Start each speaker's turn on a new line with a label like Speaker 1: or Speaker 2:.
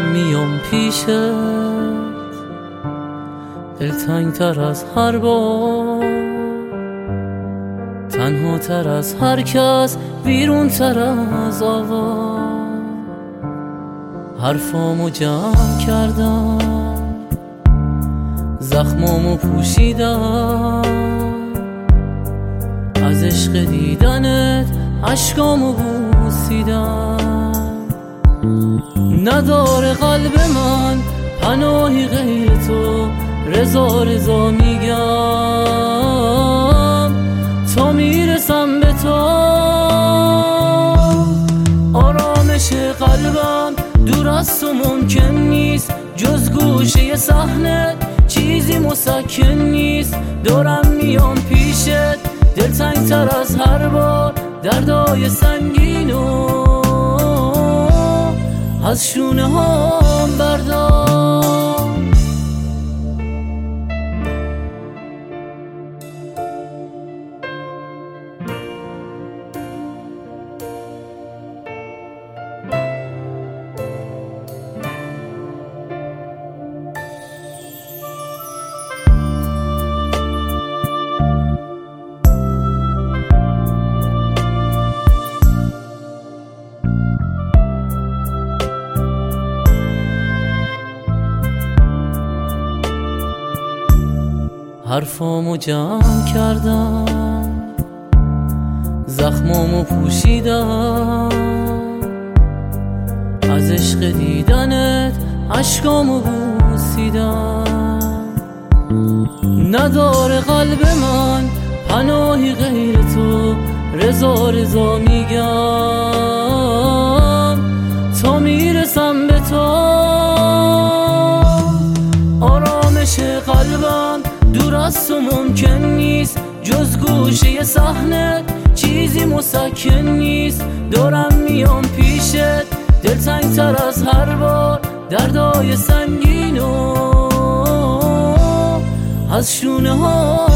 Speaker 1: میام پیشت، دلتنگ تر از هر بار، تنها تر از هر کس، بیرون تر از آوا. حرفامو جمع کردم، زخمامو پوشیدم، از عشق دیدنت عشقامو بوسیدم. نداره قلب من پناهی غیر تو، رضا رضا میگم تا میرسم به تو. آرامش قلبم دور از تو ممکن نیست، جز گوشه صحنه چیزی مسکن نیست. دارم میام پیشت، دلتنگ تر از هر بار، دردای سنگینو از شونه هام بردار. حرفامو جمع کردم، زخمامو پوشیدم، از عشق دیدنت عشقامو بوسیدم. نداره قلب من پناهی غیر تو، رضا رضا میگم تا میرسم به تو. آرامش قلبم دور از تو ممکن نیست، جز گوشه صحنه چیزی مسکن نیست. دارم میام پیشت، دلتنگ تر از هر بار، دردای سنگینو از شونه ها